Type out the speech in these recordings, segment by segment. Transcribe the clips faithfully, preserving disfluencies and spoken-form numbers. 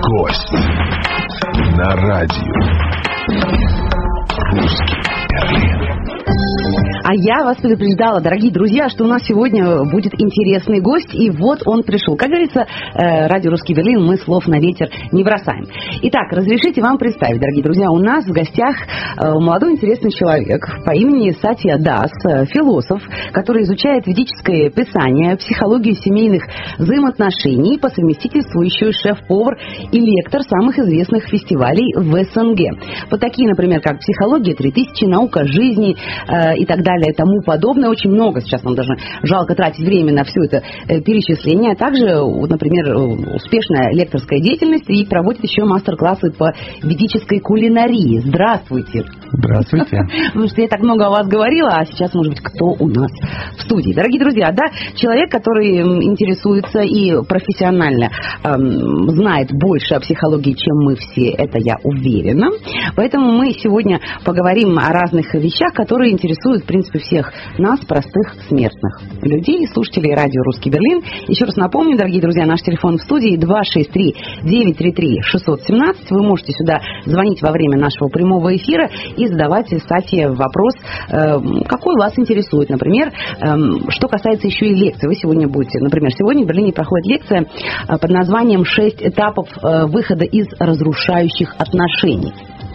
Гость на радио «Русский Берлин». А я вас предупреждала, дорогие друзья, что у нас сегодня будет интересный гость, и вот он пришел. Как говорится, радио «Русский Берлин», мы слов на ветер не бросаем. Итак, разрешите вам представить, дорогие друзья, у нас в гостях молодой интересный человек по имени Сатья Дас, философ, который изучает ведическое писание, психологию семейных взаимоотношений, по совместительству еще и шеф-повар и лектор самых известных фестивалей в СНГ. Вот такие, например, как «Психология три тысячи», «Наука жизни» э, и так далее. И тому подобное. Очень много сейчас нам даже жалко тратить время на все это э, перечисление. А также, вот, например, успешная лекторская деятельность и проводит еще мастер-классы по ведической кулинарии. Здравствуйте. Здравствуйте. Потому что я так много о вас говорила, а сейчас, может быть, кто у нас в студии. Дорогие друзья, да, человек, который интересуется и профессионально эм, знает больше о психологии, чем мы все, это я уверена. Поэтому мы сегодня поговорим о разных вещах, которые интересуют, в принципе, всех нас, простых смертных людей, слушателей радио «Русский Берлин». Еще раз напомню, дорогие друзья, наш телефон в студии два шесть три девять три три шесть один семь. Вы можете сюда звонить во время нашего прямого эфира и задавать Сате вопрос, какой вас интересует. Например, что касается еще и лекций. Вы сегодня будете, например, сегодня в Берлине проходит лекция под названием «Шесть этапов выхода из разрушающих отношений».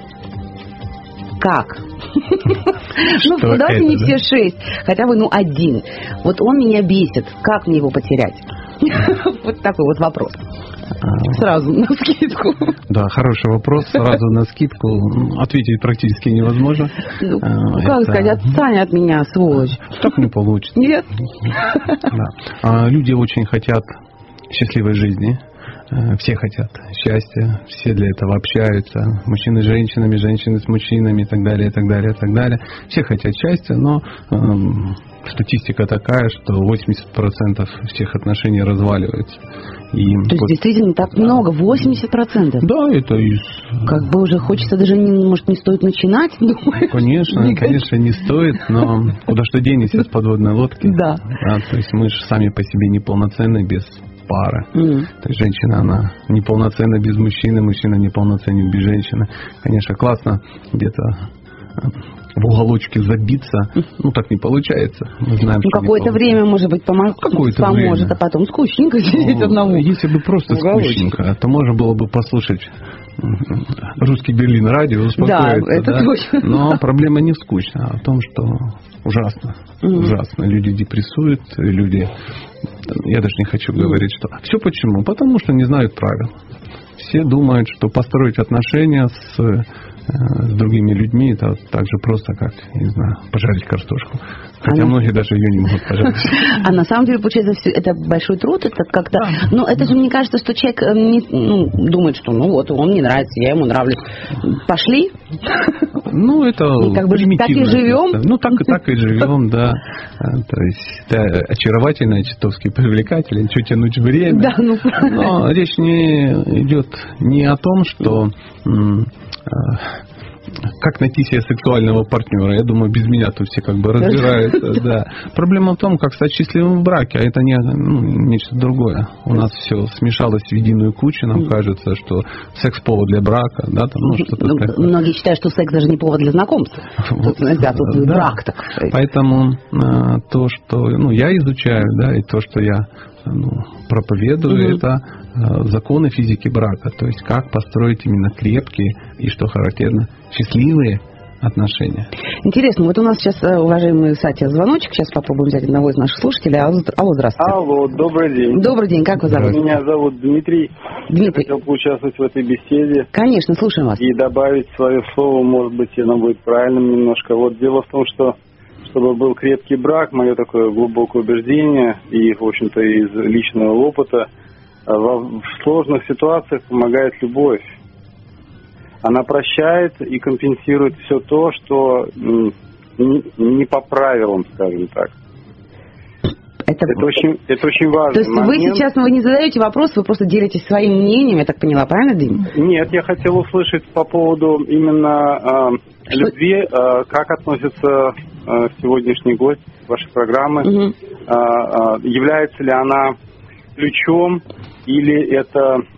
Как? Ну, давайте не все шесть, хотя бы, ну, один. Вот он меня бесит. Как мне его потерять? Вот такой вот вопрос. Сразу на скидку. Да, хороший вопрос. Сразу на скидку. Ответить практически невозможно. Ну, как сказать, отстань от меня, сволочь. Так не получится. Нет? Да. Люди очень хотят счастливой жизни. Все хотят счастья, все для этого общаются. Мужчины с женщинами, женщины с мужчинами и так далее, и так далее, и так далее. Все хотят счастья, но эм, статистика такая, что восемьдесят процентов всех отношений разваливается. И То есть вот, действительно так да. много, восемьдесят процентов? Да, это из... Как бы уже хочется даже, не, может, не стоит начинать? Думаю. Конечно, конечно, не стоит, но куда что денешься с подводной лодки. Да. да. То есть мы же сами по себе неполноценны без пары. Mm. То есть женщина, она неполноценна без мужчины, мужчина неполноценен без женщины. Конечно, классно где-то в уголочке забиться, ну так не получается. Мы знаем, ну, какое-то время, может быть, помо... какое-то поможет, время. А потом скучненько сидеть ну, одному. Если бы просто скучненько, то можно было бы послушать «Русский Берлин» радио, успокоиться. Да, это да? точно. Но проблема не скучна, а в том, что ужасно. Mm-hmm. Ужасно. Люди депрессуют, люди... Я даже не хочу говорить, что... Все почему? Потому что не знают правил. Все думают, что построить отношения с, э, с другими людьми это так же просто, как, не знаю, пожарить картошку. Хотя а многие даже ее не могут пожарить. А на самом деле, получается, это большой труд, это как-то... Да. Ну, это же, мне кажется, что человек не, ну, думает, что ну вот, он мне нравится, я ему нравлюсь. Пошли? Ну, это и как бы так и живем? Ну, так, так и живем, да. То есть, ты очаровательная, чертовски привлекательная, что тянуть время. Да, ну, но речь не идет не о том, что... Как найти себе сексуального партнера? Я думаю, без меня тут все как бы разбираются. Да. Проблема в том, как стать счастливым в браке, а это не, ну, нечто другое. У нас все смешалось в единую кучу, нам кажется, что секс повод для брака, да, там, ну, что-то ну, такое. Многие считают, что секс даже не повод для знакомства. Вот. Тут, да, тут да. брак так. Поэтому а, то, что ну, я изучаю, да, и то, что я ну, проповедую, угу. это а, законы физики брака. То есть как построить именно крепкие и, что характерно, счастливые отношения. Интересно, вот у нас сейчас, уважаемый Сатья, звоночек. Сейчас попробуем взять одного из наших слушателей. Алло, здравствуйте. Алло, добрый день. Добрый день, как вы зовут? Меня зовут Дмитрий. Дмитрий. Я хотел поучаствовать в этой беседе. Конечно, слушаем вас. И добавить свое слово, может быть, оно будет правильным немножко. Вот дело в том, что чтобы был крепкий брак, мое такое глубокое убеждение и, в общем-то, из личного опыта, в сложных ситуациях помогает любовь. Она прощает и компенсирует все то, что не по правилам, скажем так. Это, это, очень, это очень важно. То есть момент. Вы сейчас вы не задаете вопрос, вы просто делитесь своим мнением, я так поняла, правильно, Дим? Нет, я хотел услышать по поводу именно э, любви, э, как относится э, сегодняшний гость вашей программы. Угу. Э, э, является ли она ключом или это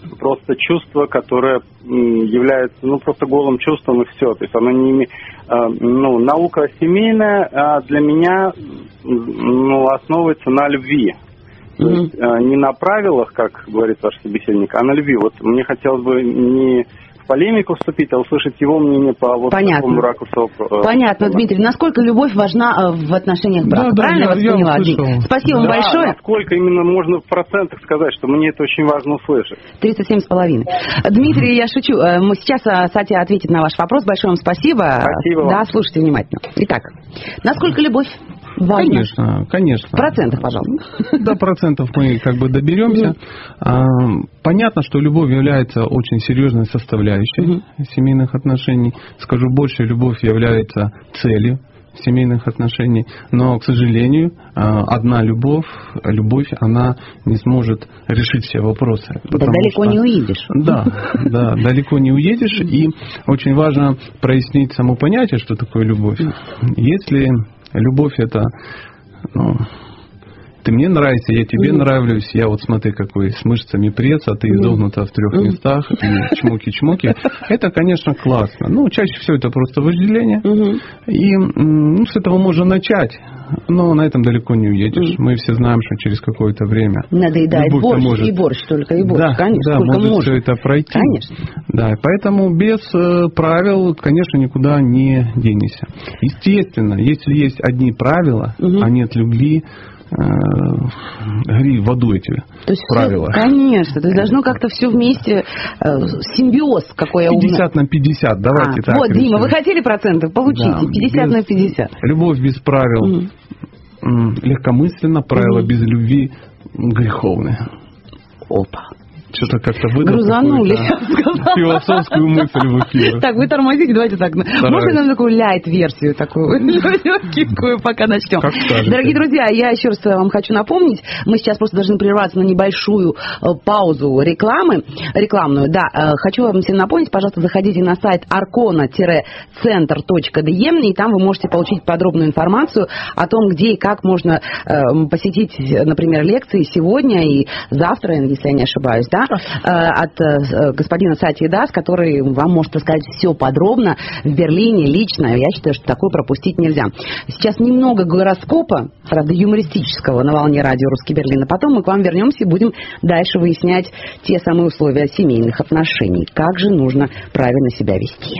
просто чувство, которое является, ну, просто голым чувством и все. То есть оно не имеет... Ну, наука семейная для меня, ну, основывается на любви. То mm-hmm. есть не на правилах, как говорит ваш собеседник, а на любви. Вот мне хотелось бы не в полемику вступить, а услышать его мнение по вот Понятно. такому ракурсу. Понятно, Дмитрий. Насколько любовь важна в отношениях брака? Да, Правильно да, вас я, поняла? я Спасибо вам да, большое. Насколько именно можно в процентах сказать, что мне это очень важно услышать. тридцать семь с половиной. Дмитрий, я шучу. Мы сейчас Сатья ответит на ваш вопрос. Большое вам спасибо. Спасибо вам. Да, слушайте внимательно. Итак, насколько любовь важна? Конечно, конечно. В процентах, пожалуйста. До процентов мы как бы доберемся. Mm-hmm. Понятно, что любовь является очень серьезной составляющей mm-hmm. семейных отношений. Скажу больше, любовь является целью семейных отношений, но, к сожалению, одна любовь, любовь, она не сможет решить все вопросы. Да далеко что, не уедешь. Да, да, далеко не уедешь, и очень важно прояснить само понятие, что такое любовь. Если любовь это, ну, ты мне нравишься, я тебе mm-hmm. нравлюсь, я вот смотри, какой с мышцами пресс, а ты изогнута в трех mm-hmm. местах, и чмоки-чмоки. Это, конечно, классно. Ну, чаще всего это просто вожделение. Mm-hmm. И ну, с этого можно начать, но на этом далеко не уедешь. Mm-hmm. Мы все знаем, что через какое-то время надоедает борщ, может... и борщ, только и борщ, да, конечно. Да, может, может все это пройти. Конечно. Да, поэтому без э, правил, конечно, никуда не денешься. Естественно, если есть одни правила, mm-hmm. а нет любви, гори в аду эти то есть правила. Все, конечно, то есть должно как-то все вместе, э, симбиоз какой я умный. пятьдесят на пятьдесят, давайте а, так. Вот, Дима, вы хотели процентов? Получите, да, пятьдесят на пятьдесят. Любовь без правил mm. легкомысленно, правила mm. без любви греховные. Опа. Что-то как-то выдал грузанули, философскую мысль в эфир. Так, вы тормозите, давайте так. Стараюсь. Можно нам такую лайт-версию, такую легкую, пока начнем? Дорогие друзья, я еще раз вам хочу напомнить, мы сейчас просто должны прерваться на небольшую паузу рекламы, рекламную. Да, хочу вам всем напомнить, пожалуйста, заходите на сайт аркона центр точка ди и там вы можете получить подробную информацию о том, где и как можно посетить, например, лекции сегодня и завтра, если я не ошибаюсь, да, от господина Сатьи Дас, который вам может рассказать все подробно в Берлине, лично. Я считаю, что такое пропустить нельзя. Сейчас немного гороскопа, правда, юмористического на волне радио «Русский Берлин», а потом мы к вам вернемся и будем дальше выяснять те самые условия семейных отношений. Как же нужно правильно себя вести.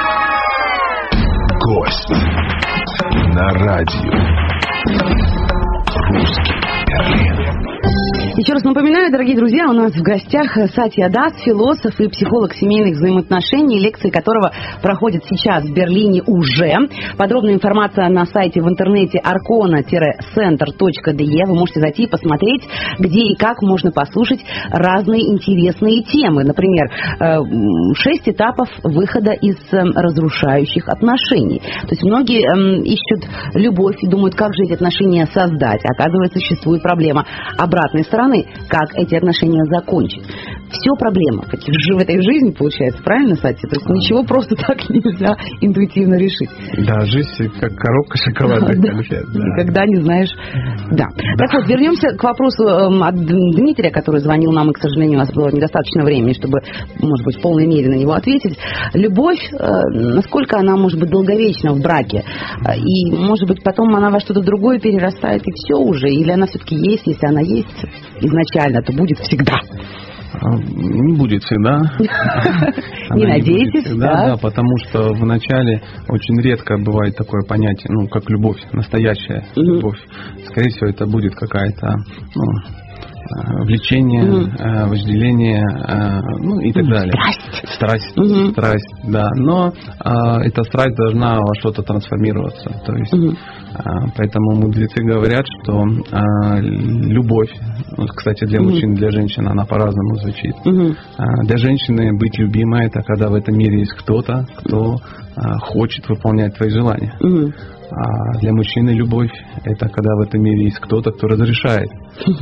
Гость на радио «Русский Берлин». Еще раз напоминаю, дорогие друзья, у нас в гостях Сатья Дас, философ и психолог семейных взаимоотношений, лекции которого проходят сейчас в Берлине уже. Подробная информация на сайте в интернете аркона центр точка ди. Вы можете зайти и посмотреть, где и как можно послушать разные интересные темы. Например, шесть этапов выхода из разрушающих отношений. То есть многие ищут любовь и думают, как же эти отношения создать. Оказывается, существует проблема обратной стороны. Как эти отношения закончить. Все проблема в, этих, в этой жизни, получается, правильно, Сатья? То есть ничего просто так нельзя интуитивно решить. Да, жизнь как коробка шоколадных конфет. Да. Никогда не знаешь. Да. Так вот, вернемся к вопросу от Дмитрия, который звонил нам, и, к сожалению, у нас было недостаточно времени, чтобы, может быть, в полной мере на него ответить. Любовь, насколько она может быть долговечна в браке? И, может быть, потом она во что-то другое перерастает, и все уже? Или она все-таки есть, если она есть изначально, то будет всегда? Не будет всегда. Не надейтесь, да? Да, потому что в начале очень редко бывает такое понятие, ну, как любовь, настоящая любовь. Скорее всего, это будет какая-то, ну, влечение, mm-hmm. вожделение, ну и так mm-hmm. далее. Страсть. Страсть, mm-hmm. страсть, да. Но а, эта страсть должна во что-то трансформироваться. То есть, mm-hmm. а, поэтому мудрецы говорят, что а, любовь, вот, кстати, для мужчин, mm-hmm. для женщин она по-разному звучит. Mm-hmm. А, для женщины быть любимой — это когда в этом мире есть кто-то, кто а, хочет выполнять твои желания. Mm-hmm. А для мужчины любовь — это когда в этом мире есть кто-то, кто разрешает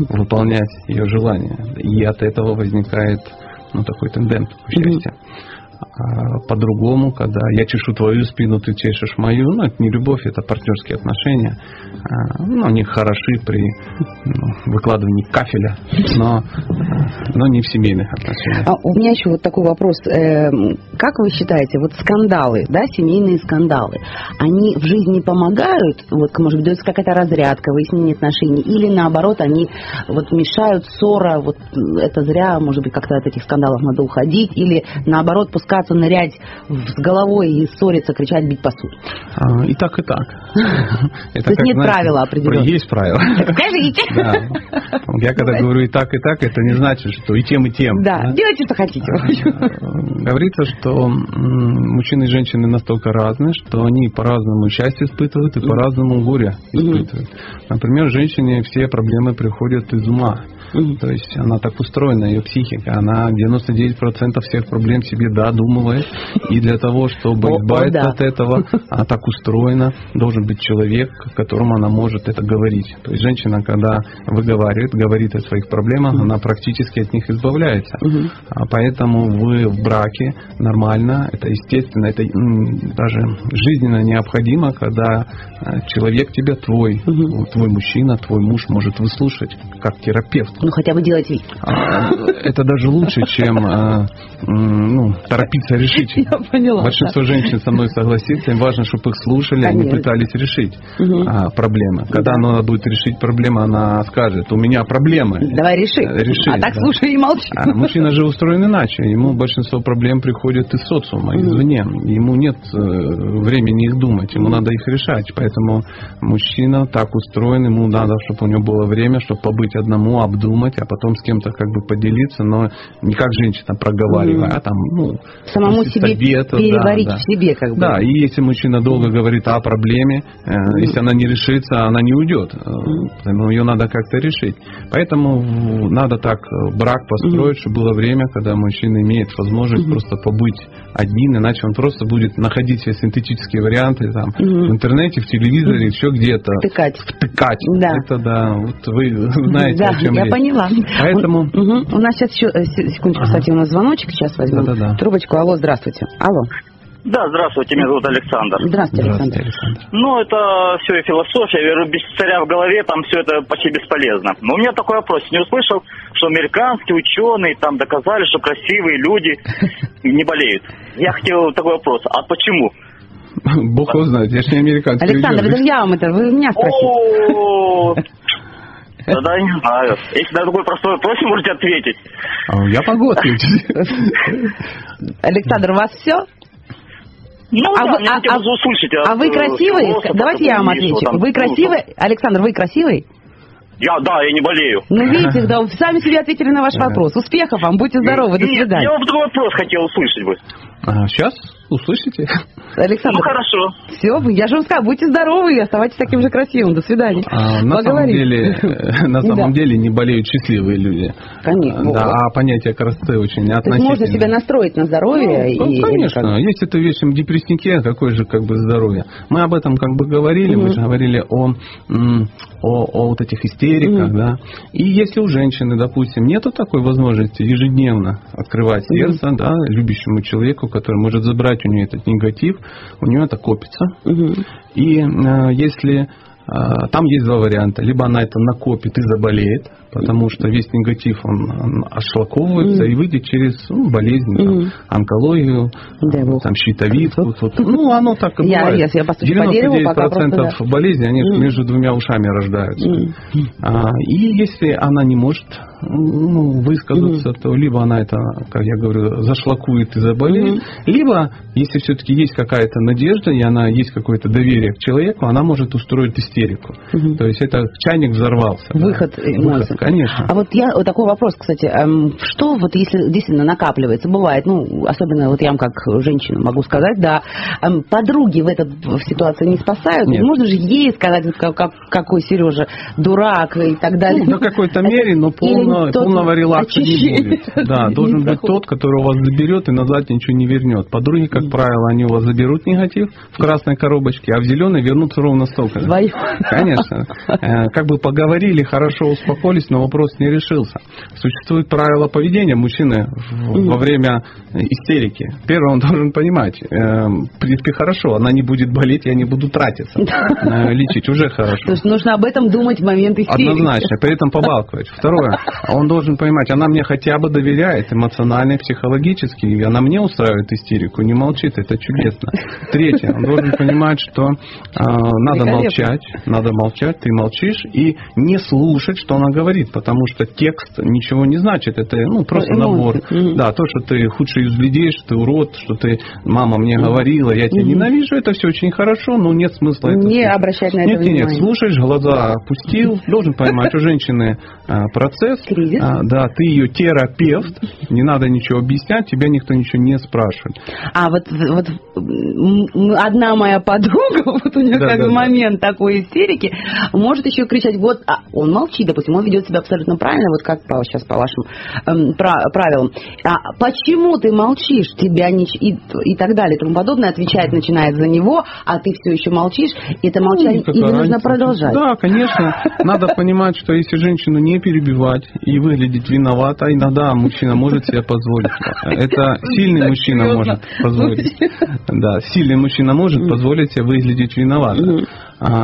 выполнять ее желания. И от этого возникает, ну, такой тендент счастья. по-другому, когда я чешу твою спину, ты чешешь мою. Ну, это не любовь, это партнерские отношения. Ну, они хороши при ну, выкладывании кафеля, но, но не в семейных отношениях. А у меня еще вот такой вопрос. Как вы считаете, вот скандалы, да, семейные скандалы, они в жизни помогают? Вот, может быть, дается какая-то разрядка, выяснение отношений, или наоборот, они вот мешают, ссора, вот это зря, может быть, как-то от этих скандалов надо уходить, или наоборот, пускаться, нырять с головой и ссориться, кричать, бить посуду? А, и так, и так. То есть нет правила определенного? Есть правила. Скажите. Я когда говорю и так, и так, это не значит, что и тем, и тем. Да, делайте, что хотите. Говорится, что мужчины и женщины настолько разные, что они по-разному счастье испытывают и по-разному горе испытывают. Например, женщине все проблемы приходят из ума. То есть она так устроена, ее психика, она девяносто девять процентов всех проблем себе додумывает. И для того, чтобы избавиться от этого, она так устроена, должен быть человек, которому она может это говорить. То есть женщина, когда выговаривает, говорит о своих проблемах, она практически от них избавляется. А поэтому вы в браке нормально, это естественно, это даже жизненно необходимо, когда человек тебя твой, твой мужчина, твой муж может выслушать как терапевт. Ну, хотя бы делать вид. Это даже лучше, чем ну, торопиться решить. Я поняла. Большинство да. женщин со мной согласится, им важно, чтобы их слушали, Конечно. Они пытались решить угу. а, проблемы. Когда да. она будет решить проблему, она скажет, у меня проблемы. Давай реши. реши а так да. слушай и молчи. А мужчина же устроен иначе. Ему большинство проблем приходит из социума, угу. извне. Ему нет времени их думать, ему надо их решать. Поэтому мужчина так устроен, ему надо, чтобы у него было время, чтобы побыть одному, обдумать, а потом с кем-то как бы поделиться, но не как женщина проговаривая, mm. а там, ну, самому себе совета, переварить да, да. в себе как бы. Да, и если мужчина долго говорит о проблеме, э, mm. если она не решится, она не уйдет. Mm. Поэтому ее надо как-то решить. Поэтому надо так брак построить, mm. чтобы было время, когда мужчина имеет возможность mm. просто побыть один, иначе он просто будет находить все синтетические варианты там, mm. в интернете, в телевизоре, mm. еще где-то. Втыкать. Втыкать. Да. Это да, вот вы знаете, да, о чем я речь. Поняла. Поэтому... Угу. У нас сейчас еще, секундочку, ага. кстати, у нас звоночек, сейчас возьмем да, да, да. трубочку. Алло, здравствуйте. Алло. Да, здравствуйте, меня зовут Александр. Здравствуйте, Александр. Александр. Ну, это все и философия, я верю, без царя в голове, там все это почти бесполезно. Но у меня такой вопрос, не услышал, что американские ученые там доказали, что красивые люди не болеют. Я хотел такой вопрос, а почему? Бог его знает, я же не американский. Александр, это я вам это, вы меня спросите. Тогда я не знаю. Если на такой простой вопрос, можете ответить. Я могу ответить. Александр, у вас все? Ну, а да, вы, мне а, хотелось а, услышать. А вы красивый? Давайте я вам отвечу. Вы красивый? Александр, вы красивый? Я, да, я не болею. Ну, видите, да, вы сами себе ответили на ваш вопрос. Успехов вам, будьте здоровы, до свидания. Я вот такой вопрос хотел услышать бы. А, сейчас услышите. Александр. Ну, хорошо. Все, я же вам сказала, будьте здоровы и оставайтесь таким же красивым. До свидания. А, на самом деле, на самом деле не болеют счастливые люди. Конечно. Да, а понятие красоты очень относительно. То есть можно себя настроить на здоровье? Ну, и, конечно. Как... Есть эта вещь в депресснике, какое же как бы здоровье. Мы об этом как бы говорили, угу. мы же говорили о, о, о вот этих истериках, угу. да. И если у женщины, допустим, нету такой возможности ежедневно открывать сердце, угу. да, любящему человеку, который может забрать у нее этот негатив, у нее это копится. Угу. И э, если э, там есть два варианта. Либо она это накопит и заболеет, потому что весь негатив, он, он отшлаковывается mm. и выйдет через ну, болезнь, mm. там, онкологию, да, там, щитовидку. Вот, вот. Ну, оно так и бывает. Я, я девяносто девять процентов да. болезней, они mm. между двумя ушами рождаются. Mm. А, и если она не может ну, высказаться, mm. то либо она это, как я говорю, зашлакует и заболеет, mm. либо, если все-таки есть какая-то надежда, и она есть какое-то доверие к человеку, она может устроить истерику. Mm. То есть это чайник взорвался. Выход да. эмоций. Конечно. А вот я вот такой вопрос, кстати, что вот если действительно накапливается, бывает, ну, особенно вот я вам как женщина могу сказать, да, подруги в этой в ситуации не спасают, Нет. можно же ей сказать, как, как, какой Сережа дурак и так далее. Ну, до какой-то мере, но полно, полного релакса не будет. Да, должен быть тот, который у вас заберет и назад ничего не вернет. Подруги, как правило, они у вас заберут негатив в красной коробочке, а в зеленой вернутся ровно столько. Свою. Конечно. Как бы поговорили, хорошо успокоились, но вопрос не решился. Существует правило поведения мужчины во время истерики. Первое, он должен понимать, в принципе, хорошо, она не будет болеть, я не буду тратиться. Лечить уже хорошо. То есть нужно об этом думать в момент истерики. Однозначно, при этом побалковать. Второе, он должен понимать, она мне хотя бы доверяет эмоционально и психологически, и она мне устраивает истерику, не молчит, это чудесно. Третье, он должен понимать, что э, надо молчать, надо молчать, ты молчишь, и не слушать, что она говорит, потому что текст ничего не значит, это ну, просто набор. Mm-hmm. Да, то, что ты худший из людей, что ты урод, что ты, мама мне mm-hmm. говорила, я тебя mm-hmm. ненавижу, это все очень хорошо, но нет смысла это не слушать. Обращать на это нет, внимание. Нет, слушаешь, глаза опустил, должен понимать, у женщины а, процесс, а, да, ты ее терапевт, не надо ничего объяснять, тебя никто ничего не спрашивает. А вот, вот одна моя подруга, вот у нее да, как да, момент да. такой истерики, может еще кричать, вот, а он молчит, допустим, он ведет себя абсолютно правильно, вот как по, сейчас по вашим эм, правилам. А почему ты молчишь, тебя не... и, и так далее, и тому подобное, отвечает, начинает за него, а ты все еще молчишь, и это молчание, ну, или разница. Нужно продолжать? Да, конечно. Надо понимать, что если женщину не перебивать и выглядеть виноватой, иногда мужчина может себе позволить. Это сильный мужчина может позволить. Да, сильный мужчина может позволить себе выглядеть виноватым. А,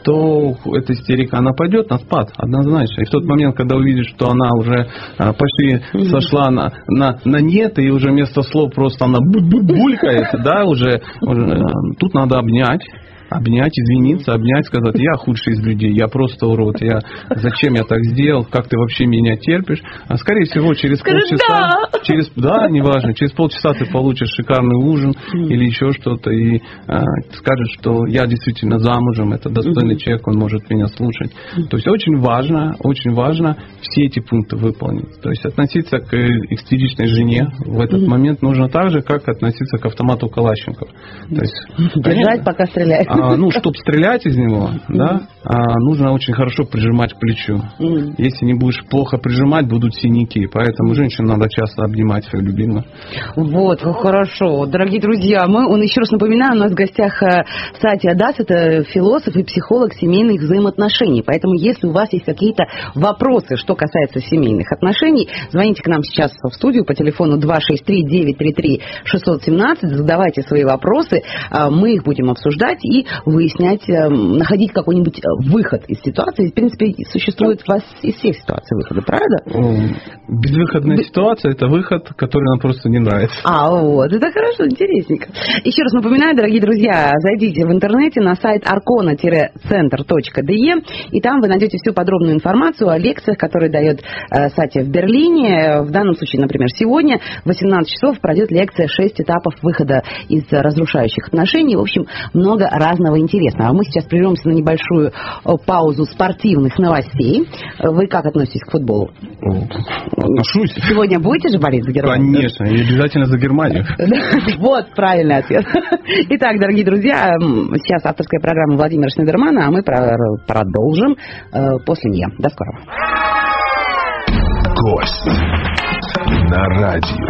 то эта истерика, она пойдет на спад, однозначно. И в тот момент, когда увидишь, что она уже а, почти сошла на, на, на нет, и уже вместо слов просто она булькает, да, уже, уже тут надо обнять. Обнять, извиниться, обнять, сказать, я худший из людей, я просто урод, я зачем я так сделал, как ты вообще меня терпишь. А скорее всего, через Скажи, полчаса, да. через, да, неважно, через полчаса ты получишь шикарный ужин mm. или еще что-то, и а, скажешь, что я действительно замужем, это достойный mm-hmm. человек, он может меня слушать. Mm-hmm. То есть очень важно, очень важно все эти пункты выполнить. То есть относиться к истеричной жене в этот mm-hmm. момент нужно так же, как относиться к автомату Калашникова. То есть, держать, пока стреляет. А, ну, чтобы стрелять из него, mm-hmm. да, а, нужно очень хорошо прижимать к плечу. Mm-hmm. Если не будешь плохо прижимать, будут синяки. Поэтому женщину надо часто обнимать свою любимую. Вот, хорошо. Дорогие друзья, мы, он еще раз напоминаю, у нас в гостях Сатья Дас, это философ и психолог семейных взаимоотношений. Поэтому, если у вас есть какие-то вопросы, что касается семейных отношений, звоните к нам сейчас в студию по телефону два шесть три девять три три шесть один семь, задавайте свои вопросы, мы их будем обсуждать и выяснять, находить какой-нибудь выход из ситуации. В принципе, существует у вас из всех ситуаций выхода, правда? Безвыходная Б... ситуация – это выход, который нам просто не нравится. А, вот, это хорошо, интересненько. Еще раз напоминаю, дорогие друзья, зайдите в интернете на сайт аркона центр точка де, и там вы найдете всю подробную информацию о лекциях, которые дает э, Сатья в Берлине. В данном случае, например, сегодня в восемнадцать часов пройдет лекция «шесть этапов выхода из разрушающих отношений». В общем, много разного интересного. А мы сейчас прервемся на небольшую паузу спортивных новостей. Вы как относитесь к футболу? Отношусь. Сегодня будете же болеть за Германию? Конечно, и обязательно за Германию. Вот правильный ответ. Итак, дорогие друзья, сейчас авторская программа Владимира Шнейдермана, а мы продолжим после нее. До скорого. Гость на радио.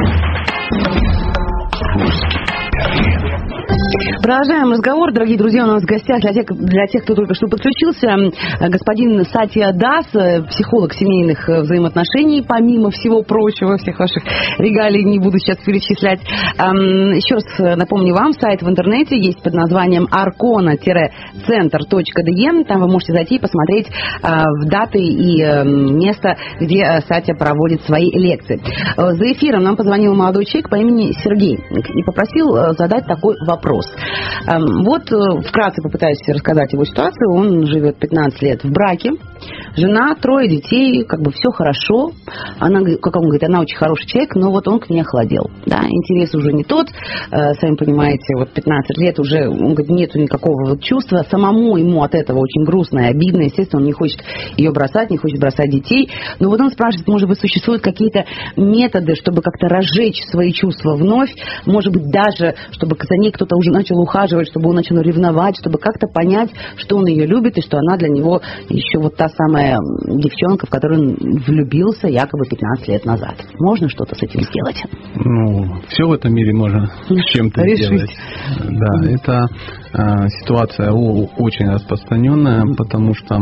Русский Берлин. Продолжаем разговор, дорогие друзья, у нас в гостях, для тех, для тех, кто только что подключился, господин Сатья Дас, психолог семейных взаимоотношений, помимо всего прочего, всех ваших регалий не буду сейчас перечислять. Еще раз напомню вам, сайт в интернете есть под названием аркона центр точка де, там вы можете зайти и посмотреть даты и место, где Сатья проводит свои лекции. За эфиром нам позвонил молодой человек по имени Сергей и попросил задать такой вопрос. Вот вкратце попытаюсь рассказать его ситуацию. Он живет пятнадцать лет в браке, жена, трое детей, как бы все хорошо. Она, как он говорит, она очень хороший человек, но вот он к ней охладел. Да, интерес уже не тот, сами понимаете, вот пятнадцать лет уже, он говорит, нету никакого вот чувства. Самому ему от этого очень грустно и обидно. Естественно, он не хочет ее бросать, не хочет бросать детей. Но вот он спрашивает, может быть, существуют какие-то методы, чтобы как-то разжечь свои чувства вновь, может быть, даже, чтобы за ней кто-то уже начал ухаживать, чтобы он начал ревновать, чтобы как-то понять, что он ее любит и что она для него еще вот та самая девчонка, в которую влюбился якобы пятнадцать лет назад. Можно что-то с этим сделать? Ну, все в этом мире можно с чем-то сделать. Да, это э, ситуация о, очень распространенная, потому что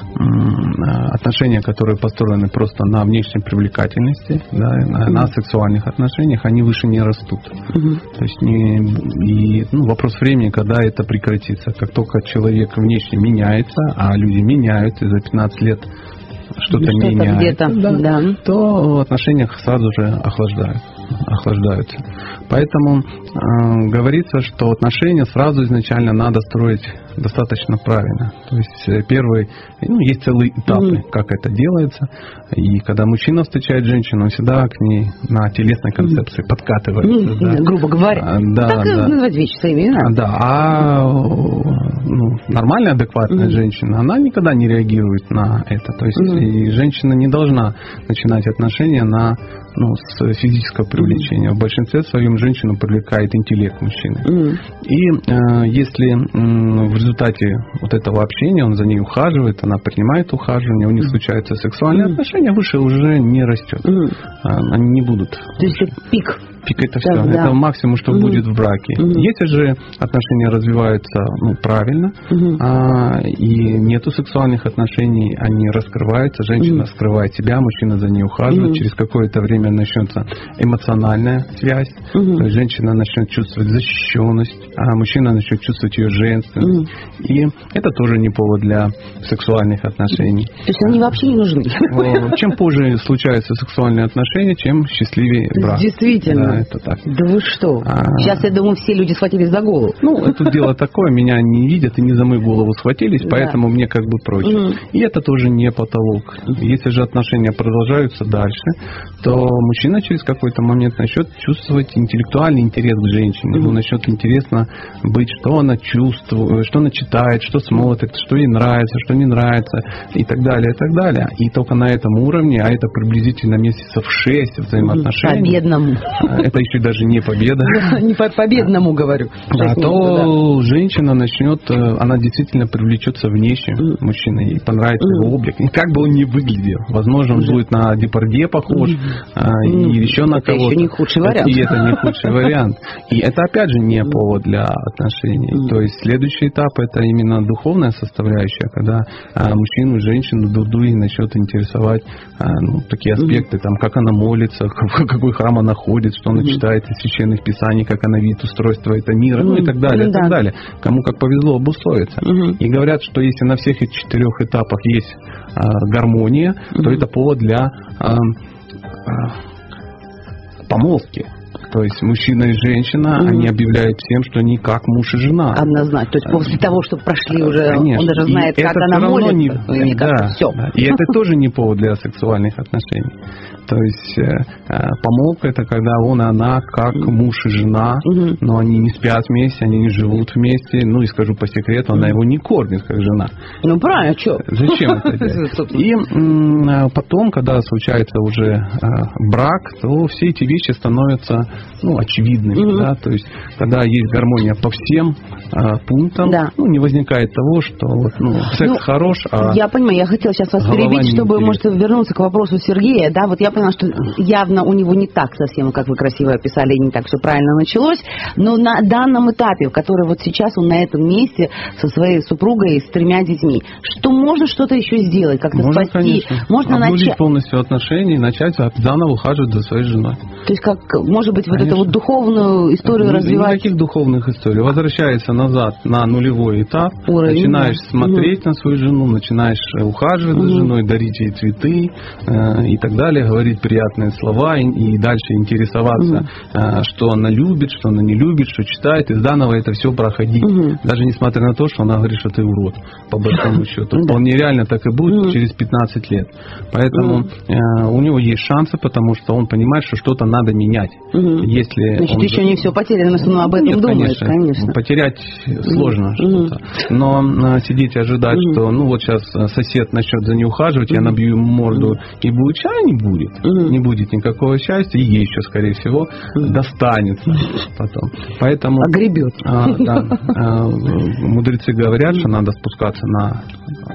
э, отношения, которые построены просто на внешней привлекательности, да, на, на сексуальных отношениях, они выше не растут. Mm-hmm. То есть не, и, ну, вопрос времени, когда это прекратится. Как только человек внешне меняется, а люди меняются, и за пятнадцать лет что-то, что-то меняется, да, да. то в отношениях сразу же охлаждают, охлаждаются. Поэтому э, говорится, что отношения сразу изначально надо строить достаточно правильно. То есть первый, ну, есть целые этапы, mm-hmm. как это делается. И когда мужчина встречает женщину, он всегда к ней на телесной концепции mm-hmm. подкатывается. Mm-hmm. Да. Грубо говоря. А, да, так да. называть вещи своими именами. Да, а ну, нормальная, адекватная mm-hmm. женщина, она никогда не реагирует на это. То есть mm-hmm. и женщина не должна начинать отношения на, ну, с физического привлечения. Mm-hmm. В большинстве своем женщину привлекает интеллект мужчины. Mm-hmm. И э, если э, в результате вот этого общения он за ней ухаживает, она принимает ухаживание, у них mm-hmm. случаются сексуальные mm-hmm. отношения, выше уже не растет. Mm-hmm. Они не будут. То есть это пик. Пик это все. Да, это да. максимум, что mm-hmm. будет в браке. Mm-hmm. Если же отношения развиваются, ну, правильно, mm-hmm. а, и нету сексуальных отношений, они раскрываются, женщина mm-hmm. скрывает себя, мужчина за ней ухаживает, mm-hmm. через какое-то время начнется эмоциональная связь, mm-hmm. то есть женщина начнет чувствовать защищенность, а мужчина начнет чувствовать ее женственность. Mm-hmm. И это тоже не повод для сексуальных отношений. То есть они вообще не нужны. Чем позже случаются сексуальные отношения, чем счастливее брак. Действительно. Да, это так. Да вы что? А... Сейчас, я думаю, все люди схватились за голову. Ну, это дело такое, меня не видят и не за мою голову схватились, поэтому да. мне как бы проще. Mm. И это тоже не потолок. Если же отношения продолжаются дальше, то мужчина через какой-то момент начнет чувствовать интеллектуальный интерес к женщине. Ему mm. начнет интересно быть, что она чувствует, что она читает, что смотрит, что ей нравится, что не нравится, и так далее, и так далее. И только на этом уровне, а это приблизительно месяцев шесть взаимоотношений. Победному. Это еще даже не победа. Не по победному, говорю. Да, то да. женщина начнет, она действительно привлечется внешне mm. мужчины, ей понравится mm. его облик. И как бы он ни выглядел. Возможно, он mm. будет на Депардье похож, mm. а, и mm. еще на это кого-то. Это еще не худший вариант. И это не худший вариант. И это опять же не повод для отношений. Mm. То есть следующий этап это именно духовная составляющая, когда а, мужчину и женщину друг друга начнет интересовать а, ну, такие аспекты, mm. там, как она молится, в какой храм она ходит, что она mm-hmm. читает из священных писаний, как она видит устройство этого мира, mm-hmm. ну и так далее, mm-hmm. и так далее. Кому как повезло обусловиться. Mm-hmm. И говорят, что если на всех этих четырех этапах есть а, гармония, mm-hmm. то это повод для а, а, помолвки. То есть мужчина и женщина, mm-hmm. они объявляют всем, что они как муж и жена. Однозначно. То есть после того, что прошли уже, Конечно. Он даже знает, и как она молится. Не... Мне да, кажется, все. Да. И это тоже не повод для сексуальных отношений. То есть э, помолвка это когда он и она как муж и жена, mm-hmm. но они не спят вместе, они не живут вместе. Ну и скажу по секрету, она его не кормит как жена. Ну правильно, что? Зачем это делать? И м- потом, когда случается уже э, брак, то все эти вещи становятся ну, очевидными. Mm-hmm. Да? То есть когда есть гармония по всем э, пунктам, да. ну, не возникает того, что вот, ну, секс ну, хорош, а я понимаю, я хотела сейчас вас перебить, чтобы, может, вернуться к вопросу Сергея. Да, вот я поняла, что явно у него не так совсем, как вы красиво описали, не так все правильно началось, но на данном этапе, в который вот сейчас он на этом месте со своей супругой и с тремя детьми, что можно что-то еще сделать, как-то можно, спасти? Конечно. Можно обнулить начать полностью отношения и начать заново ухаживать за своей женой. То есть, как, может быть, конечно. Вот эту вот духовную историю ну, развивать? Никаких духовных историй. Возвращаешься назад на нулевой этап, уровень, начинаешь да. смотреть угу. на свою жену, начинаешь ухаживать угу. за женой, дарить ей цветы э, и так далее, говорить приятные слова и, и дальше интересоваться, mm-hmm. э, что она любит, что она не любит, что читает, и заново это все проходить. Mm-hmm. Даже несмотря на то, что она говорит, что ты урод, по большому счету. Mm-hmm. Вполне реально так и будет mm-hmm. через пятнадцать лет. Поэтому mm-hmm. э, у него есть шансы, потому что он понимает, что что-то надо менять. Mm-hmm. Угу. Если Значит, он... еще не все потеряно, что он об этом Нет, думает, конечно. конечно. Потерять сложно угу. что-то. Но а, сидеть и ожидать, угу. что ну вот сейчас сосед начнет за ней ухаживать, угу. я набью ему морду угу. и будет чая, не будет. Угу. Не будет никакого счастья, и ей еще, скорее всего, угу. достанется потом. Поэтому... Огребет. А, да, а, мудрецы говорят, что надо спускаться на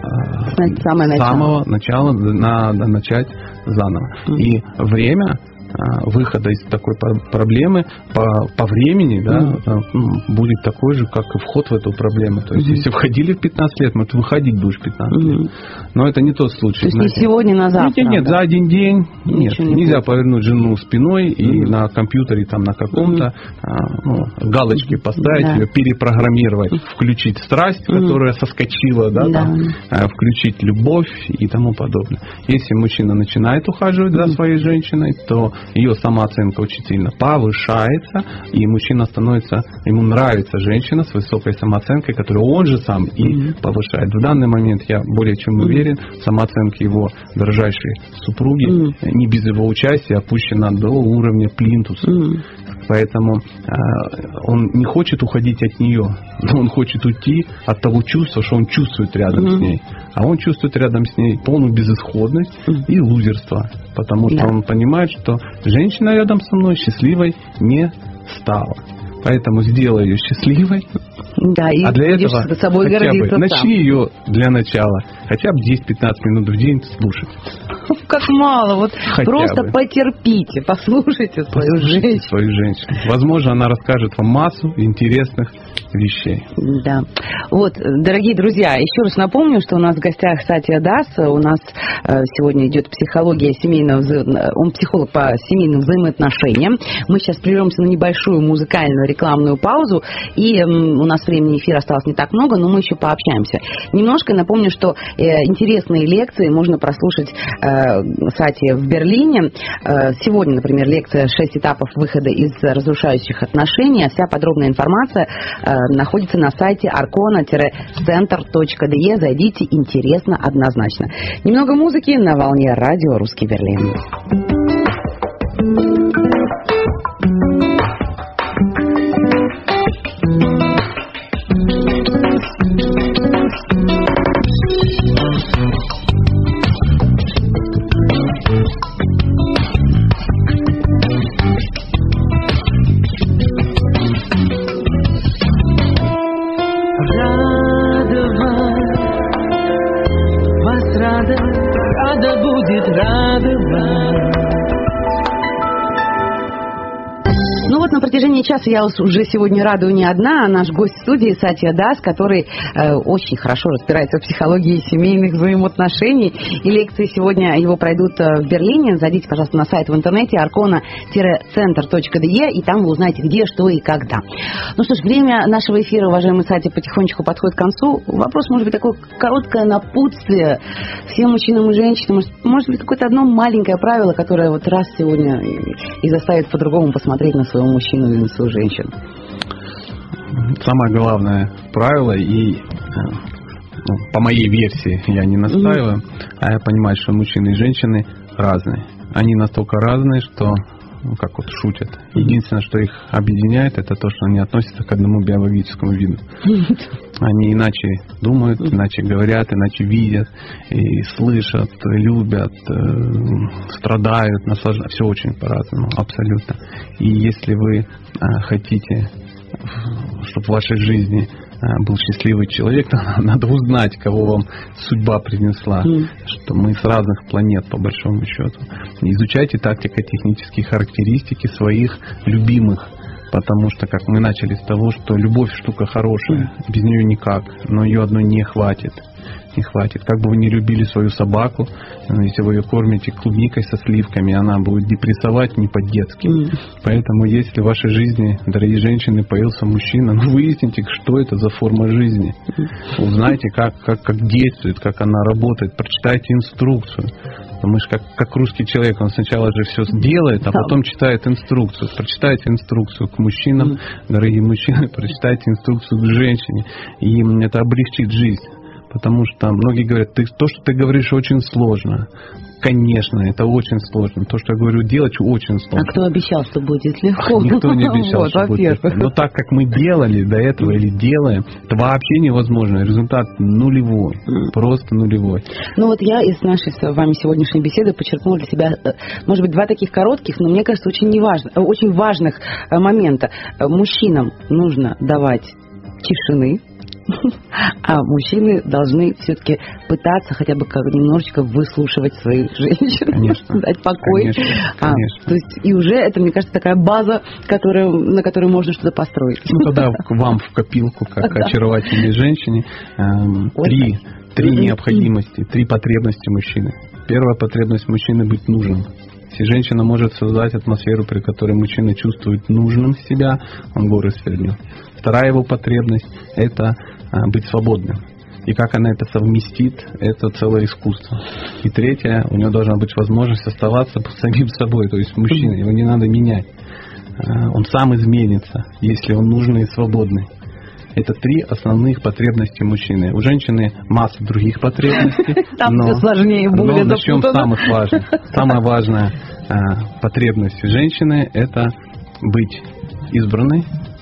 а, самое с самого начала, надо начать заново. Угу. И время выхода из такой проблемы по, по времени да, mm-hmm. будет такой же, как и вход в эту проблему. То есть, mm-hmm. если входили в пятнадцать лет, может, выходить будешь в пятнадцать mm-hmm. лет. Но это не тот случай. То есть, знаете. не сегодня, на завтра? Нет, нет, да? за один день нет. Не Нельзя будет. повернуть жену спиной mm-hmm. и на компьютере там на каком-то mm-hmm. ну, галочки поставить, mm-hmm. ее перепрограммировать, mm-hmm. включить страсть, mm-hmm. которая соскочила, да, да. Там, включить любовь и тому подобное. Если мужчина начинает ухаживать mm-hmm. за своей женщиной, то ее самооценка очень сильно повышается, и мужчина становится, ему нравится женщина с высокой самооценкой, которую он же сам и mm-hmm. повышает. В данный момент я более чем уверен, самооценка его дорожайшей супруги mm-hmm. не без его участия опущена до уровня плинтуса. Mm-hmm. Поэтому э, он не хочет уходить от нее, но он хочет уйти от того чувства, что он чувствует рядом mm-hmm. с ней. А он чувствует рядом с ней полную безысходность mm-hmm. и лузерство. Потому что yeah. он понимает, что женщина рядом со мной счастливой не стала. Поэтому сделай ее счастливой. Да, и а для этого с собой хотя бы сам. начни ее для начала хотя бы десять-пятнадцать минут в день слушать. Как мало. Вот хотя просто бы. Потерпите, послушайте свою послушайте женщину. свою женщину. Возможно, она расскажет вам массу интересных вещей. Да. Вот, дорогие друзья, еще раз напомню, что у нас в гостях Сатья Дас. У нас э, сегодня идет психология семейного... Вза... Он психолог по семейным взаимоотношениям. Мы сейчас прервемся на небольшую музыкальную рекламную паузу. И э, у нас времени эфира осталось не так много, но мы еще пообщаемся. Немножко напомню, что э, интересные лекции можно прослушать э, Сати в Берлине. Э, сегодня, например, лекция «шесть этапов выхода из разрушающих отношений». А вся подробная информация э, находится на сайте аркона центр точка де. Зайдите, интересно однозначно. Немного музыки на волне радио «Русский Берлин». На протяжении часа я вас уже сегодня радую не одна, а наш гость в студии Сатья Дас, который э, очень хорошо разбирается в психологии семейных взаимоотношений. И лекции сегодня его пройдут э, в Берлине. Зайдите, пожалуйста, на сайт в интернете аркона центр точка де, и там вы узнаете, где, что и когда. Ну что ж, время нашего эфира, уважаемый Сатья, потихонечку подходит к концу. Вопрос, может быть, такое короткое напутствие всем мужчинам и женщинам. Может, может быть, какое-то одно маленькое правило, которое вот раз сегодня и заставит по-другому посмотреть на своего мужчину или на свою женщину. Самое главное правило, и ну, по моей версии я не настаиваю, mm-hmm. а я понимаю, что мужчины и женщины разные. Они настолько разные, что, ну, как вот шутят. Единственное, что их объединяет, это то, что они относятся к одному биологическому виду. Mm-hmm. Они иначе думают, mm-hmm. иначе говорят, иначе видят, и слышат, любят, э, страдают, наслаждаются. Все очень по-разному, абсолютно. И если вы э, хотите, чтобы в вашей жизни был счастливый человек, то надо узнать, кого вам судьба принесла, mm. что мы с разных планет, по большому счету. Изучайте тактико-технические характеристики своих любимых, потому что, как мы начали с того, что любовь штука хорошая, mm. без нее никак, но ее одной не хватит. Не хватит. Как бы вы ни любили свою собаку, если вы ее кормите клубникой со сливками, она будет депрессовать не по-детски. Mm. Поэтому, если в вашей жизни, дорогие женщины, появился мужчина, ну, выясните, что это за форма жизни. Mm. Узнайте, как, как, как действует, как она работает, прочитайте инструкцию. Потому что, как, как русский человек, он сначала же все делает, а потом читает инструкцию. Прочитайте инструкцию к мужчинам, mm. дорогие мужчины, прочитайте инструкцию к женщине. И это облегчит жизнь. потому что многие говорят, ты, то, что ты говоришь, очень сложно. Конечно, это очень сложно. То, что я говорю, делать очень сложно. А кто обещал, что будет легко? Никто не обещал, вот, что будет легко. Но так как мы делали до этого или делаем, это вообще невозможно. Результат нулевой. Mm. Просто нулевой. Ну вот я из нашей с вами сегодняшней беседы подчеркнула для себя, может быть, два таких коротких, но мне кажется, очень, неважно, очень важных момента. Мужчинам нужно давать тишины, а мужчины должны все-таки пытаться хотя бы как немножечко выслушивать своих женщин, конечно, дать покой. Конечно, а, конечно. То есть и уже это, мне кажется, такая база, которая, на которой можно что-то построить. Ну тогда к вам в копилку, как очаровательной женщине, эм, три, три необходимости, три потребности мужчины. Первая потребность мужчины — быть нужным. Если женщина может создать атмосферу, при которой мужчина чувствует нужным себя, он горы свернет. Вторая его потребность — это а, быть свободным. И как она это совместит, это целое искусство. И третье, у него должна быть возможность оставаться самим собой, то есть мужчиной, его не надо менять. А, он сам изменится, если он нужный и свободный. Это три основных потребности мужчины. У женщины масса других потребностей. Там но, все сложнее, более но начнем с запутанно. самых важных. Самая важная а, потребность женщины — это быть избранной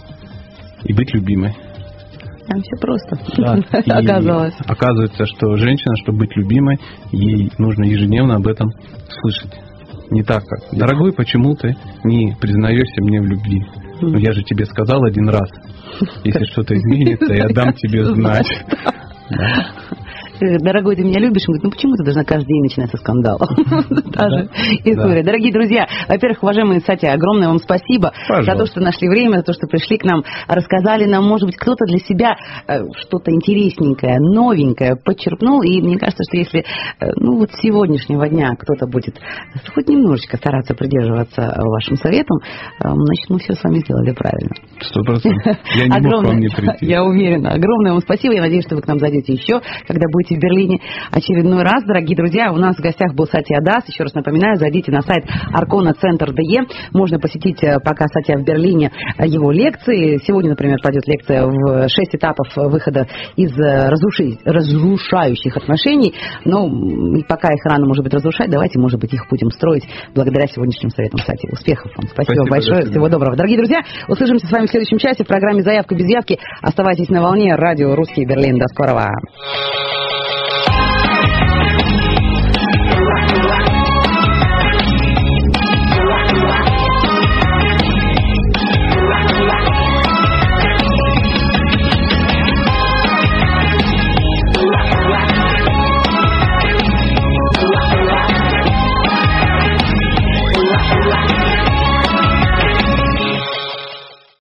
и быть любимой. Там все просто. Да. Оказалось. Оказывается, что женщина, чтобы быть любимой, ей нужно ежедневно об этом слышать. Не так как: дорогой, почему ты не признаешься мне в любви? Ну, я же тебе сказал один раз. Если что-то изменится, я дам тебе знать. Да. Дорогой, ты меня любишь? Он говорит, ну почему ты должна каждый день начинать со скандала? Та же история. Дорогие друзья, во-первых, уважаемые Сатья, огромное вам спасибо за то, что нашли время, за то, что пришли к нам, рассказали нам, может быть, кто-то для себя что-то интересненькое, новенькое подчеркнул. И мне кажется, что если ну вот с сегодняшнего дня кто-то будет хоть немножечко стараться придерживаться вашим советам, значит, мы все с вами сделали правильно. Сто процентов. Я не мог к вам не прийти. Я уверена. Огромное вам спасибо. Я надеюсь, что вы к нам зайдете еще, когда будете в Берлине очередной раз. Дорогие друзья, у нас в гостях был Сатья Дас. Еще раз напоминаю, зайдите на сайт Аркона Центр ДЕ. Можно посетить, пока Сатья в Берлине, его лекции. Сегодня, например, пойдет лекция в шесть этапов выхода из разруши... разрушающих отношений. Но пока их рано, может быть, разрушать, давайте, может быть, их будем строить благодаря сегодняшним советам Сатьи. Успехов вам. Спасибо, Спасибо большое. Всего доброго. Дорогие друзья, услышимся с вами в следующем часе в программе «Заявка без явки». Оставайтесь на волне. Радио «Русский Берлин». До скорого.